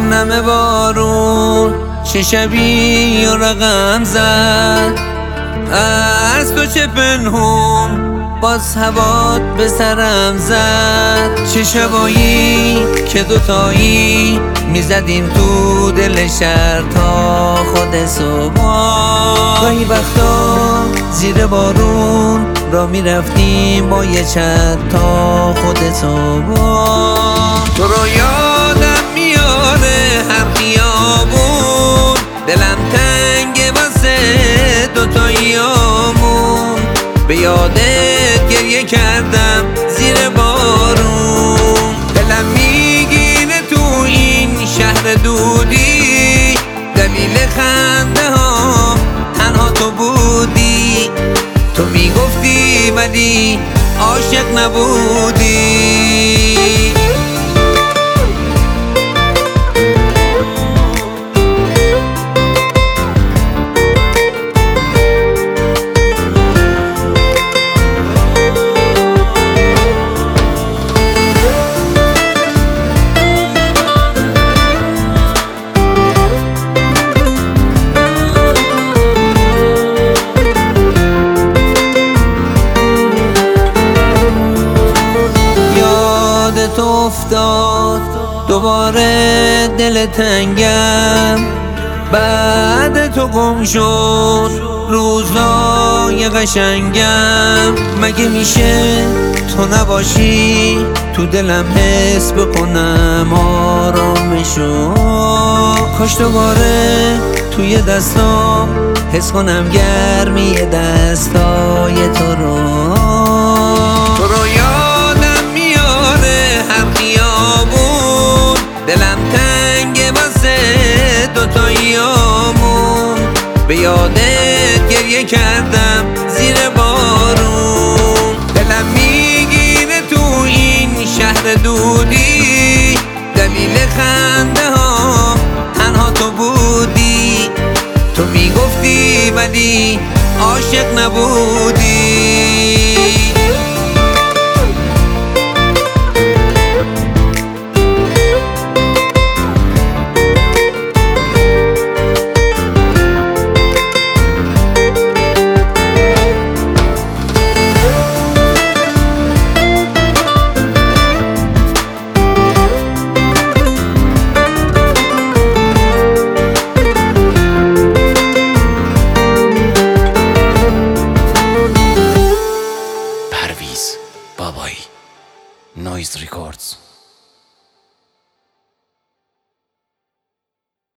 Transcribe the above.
نم بارون چه شبی و رقم زد، از تو چه پنهون باز هوات به سرم زد. چه شبایی که دوتایی میزدیم تو دل شهر تا خود صبح. گاهی وقتا زیر بارون را میرفتیم با یه چتر تا خود صبح. تو رو یادم میاره هر خیابون، دلم تنگه واسه دوتاییامون. به یادت گریه کردم زیر بارون، دلم میگیره تو این شهر دودی. دلیل خنده ها تنها تو بودی، تو میگفتی ولی عاشق نبودی. تو افتاد دوباره دل تنگم، بعد تو گم شد روزای قشنگم. مگه میشه تو نباشی تو دلم حس بکنم آرامشو؟ کاش دوباره توی دستام حس کنم گرمی دستای تو رو. تو رو یادم میاره هر خیابون، دلم تنگه واسه دوتاییامون. به یادت گریه کردم زیر بارون، دلم میگیره تو این شهر دودی. دلیل خنده ها تنها تو بودی، تو میگفتی ولی عاشق نبودی. بابایی نویز ریکوردز.